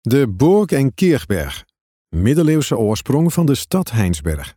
De Burg en Kirchberg, middeleeuwse oorsprong van de stad Heinsberg.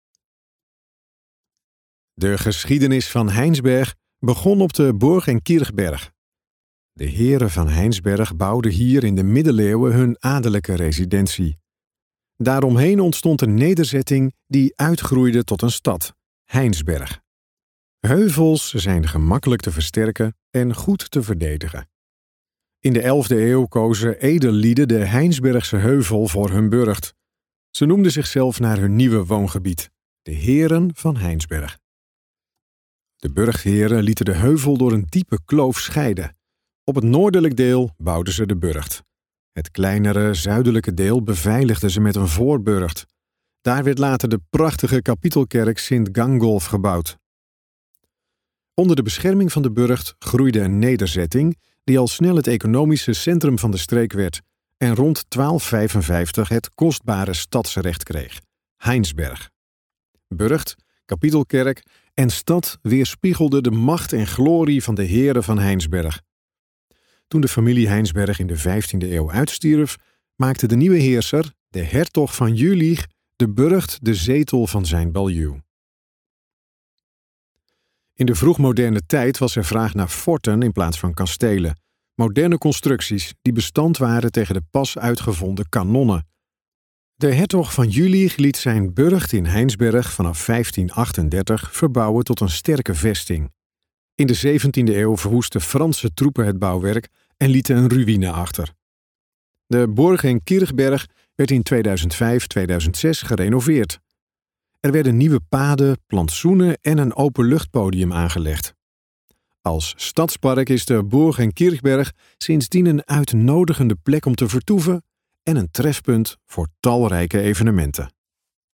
De geschiedenis van Heinsberg begon op de Burg en Kirchberg. De heren van Heinsberg bouwden hier in de middeleeuwen hun adellijke residentie. Daaromheen ontstond een nederzetting die uitgroeide tot een stad, Heinsberg. Heuvels zijn gemakkelijk te versterken en goed te verdedigen. In de 11e eeuw kozen edellieden de Heinsbergse heuvel voor hun burcht. Ze noemden zichzelf naar hun nieuwe woongebied, de heren van Heinsberg. De burchtheren lieten de heuvel door een diepe kloof scheiden. Op het noordelijk deel bouwden ze de burcht. Het kleinere zuidelijke deel beveiligden ze met een voorburcht. Daar werd later de prachtige kapitelkerk Sint Gangolf gebouwd. Onder de bescherming van de burcht groeide een nederzetting die al snel het economische centrum van de streek werd en rond 1255 het kostbare stadsrecht kreeg, Heinsberg. Burcht, kapitelkerk en stad weerspiegelden de macht en glorie van de heren van Heinsberg. Toen de familie Heinsberg in de 15e eeuw uitstierf, maakte de nieuwe heerser, de hertog van Jülich, de burcht de zetel van zijn baljuw. In de vroegmoderne tijd was er vraag naar forten in plaats van kastelen, moderne constructies die bestand waren tegen de pas uitgevonden kanonnen. De hertog van Jülich liet zijn burcht in Heinsberg vanaf 1538 verbouwen tot een sterke vesting. In de 17e eeuw verwoesten Franse troepen het bouwwerk en lieten een ruïne achter. De Burg en Kirchberg werd in 2005-2006 gerenoveerd. Er werden nieuwe paden, plantsoenen en een openluchtpodium aangelegd. Als stadspark is de Burg en Kirchberg sindsdien een uitnodigende plek om te vertoeven en een trefpunt voor talrijke evenementen.